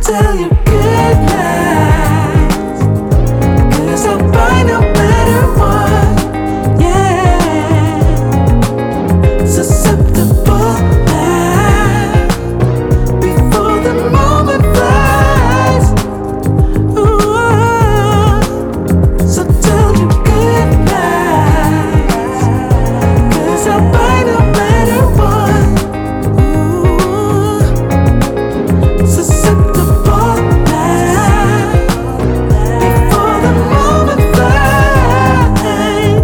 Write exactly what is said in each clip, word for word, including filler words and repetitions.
tell you good nights, 'cause I'll buy no matter what. Yeah, susceptible now before the moment flies. Ooh, so tell you good nights, 'cause I'll buy no matter what. Ooh, susceptible now before the moment flies.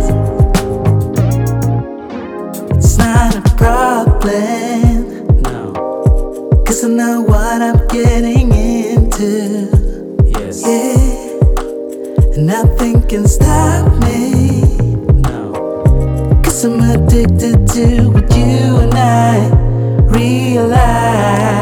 It's not a problem, no, 'cause I know what I'm getting into. Yes. Yeah, and nothing can stop me. No, 'cause I'm addicted to what you and I realize.